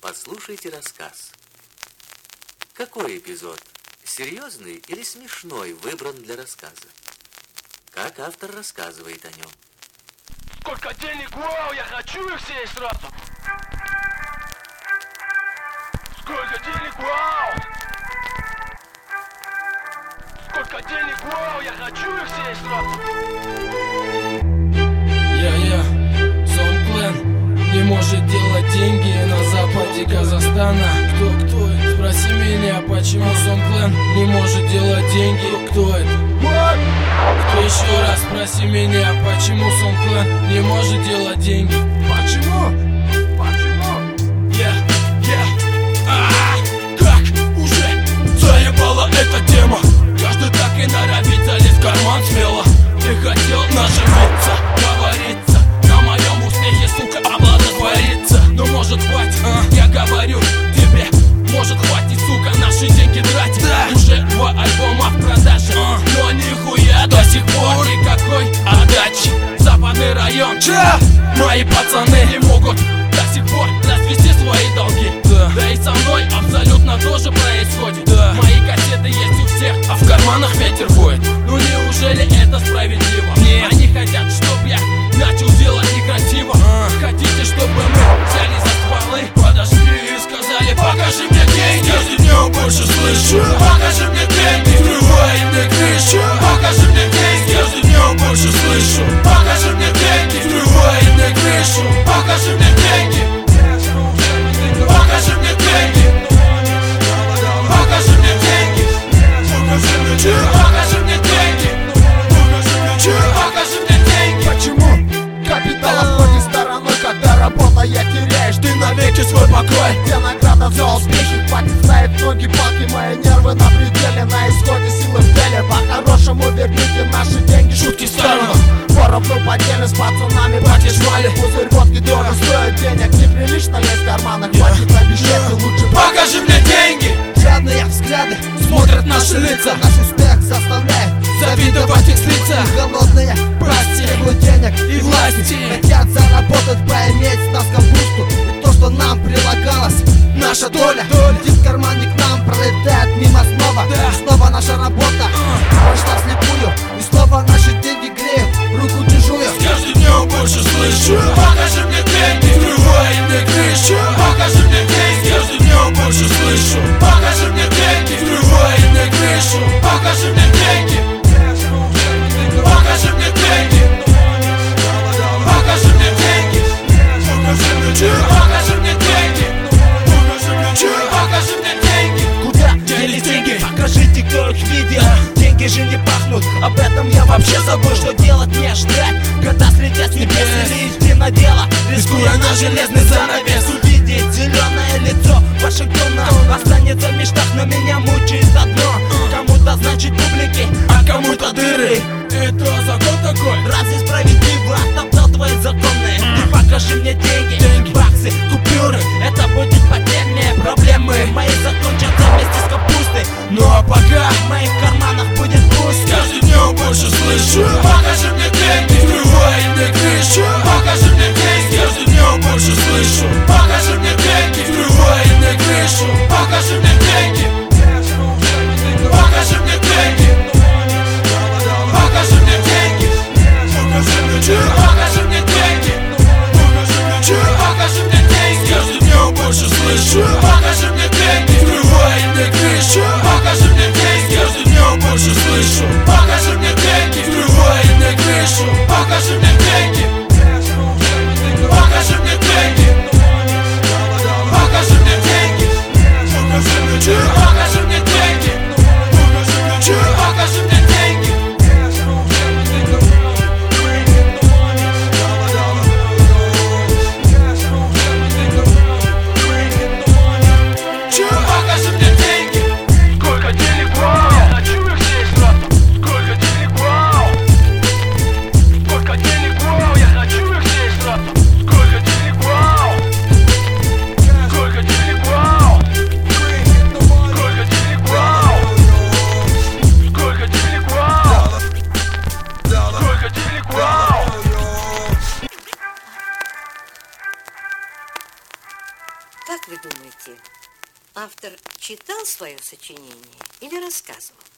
Послушайте рассказ. Какой эпизод, серьезный или смешной, выбран для рассказа? Как автор рассказывает о нем? Сколько денег, вау, я хочу их все сразу. Сколько денег, вау. Сколько денег, вау, я хочу их все сразу. Сомклен не может делать деньги на западе Казахстана. Кто это? Спроси меня, почему Сомклен не может делать деньги. Кто это? Кто еще раз спроси меня, почему Сомклен не может делать деньги. Почему? Как уже заебала эта тема. Каждый так и норовит залезть в карман смело. Ты хотел наживиться, говорится, на моем успехе, сука, облаготвориться. Но может хватит, я говорю тебе, может хватит, сука, наши деньги тратить. Уже 2 альбома в продаже, но нихуя до сих пор никакой отдачи. Западный район, мои пацаны не могут до сих пор развести свои долги. Да и со мной абсолютно тоже происходит. Мои кассеты есть у всех, а в карманах ветер воет. Ну неужели это справедливо? Они хотят, чтоб я начал делать некрасиво. Хотите, чтобы мы взяли за стволы, подошли и сказали: покажи мне деньги. Каждый днем больше слышу: покажи мне деньги. Врывай мне крышу: покажи мне деньги. Каждый днем больше слышу: покажи мне деньги. Врывай мне крышу: покажи мне деньги. Покажи мне деньги. Покажи мне деньги. Покажи мне деньги. Покажи мне деньги. Почему капитал обходит стороной, когда работая теряешь ты навеки свой покой? Где награда за успехи? Хватит ставить ноги, палки, мои нервы на пределе, на исходе силы в деле. По-хорошему верните наши деньги, шутки в сторону. Поровну поделим с пацанами, бакишвали. Пузырь водки дорого стоит денег, неприлично лезть в карманах. Хватит обещать, ты лучше покажи мне деньги. Жадные взгляды смотрят наши лица. Наш успех заставляет завидовать их лица. Голодные просят требуют денег и власти. Хотят заработать, поиметь нас капусту. И то, что нам прилагалось, наша доля, летит в карман, не к нам, пролетает мимо снова. Снова наша работа прошла вслепую, и снова наши деньги греют руку чужую. С каждым днем больше слышу: покажи мне деньги. Врывай мне крышу: покажи мне деньги. С каждым днем больше слышу: покажи мне деньги. Врывай мне крышу: покажи мне деньги. Покажи мне деньги. Покажи мне деньги. Покажи мне деньги. Покажи мне деньги. Куда делись деньги? Покажите, кто их видел. Деньги же не пахнут, об этом я вообще забыл. Что делать мне ждать, когда слетят с небес, или идти на дело, рискуя на железный занавес. Увидеть зеленое лицо Вашингтона останется в мечтах, но меня мучает одно: кому-то значит публики, а кому-то дыры. Это закон такой? Разве справедливо оттоптал твои законы? Ты покажи мне деньги, баксы, купюры. Это будет потерянные проблемы. Мои закончатся вместе с капустой. Ну а пока в моих карманах будет пусто. каждый днем больше слышу: покажи мне деньги. Врывай мне крышу: покажи мне деньги. Каждый днем больше слышу: покажи мне деньги. Врывай мне крышу: покажи мне деньги. Покажи мне деньги. Покажи мне деньги. Покажи мне деньги. Как вы думаете, автор читал свое сочинение или рассказывал?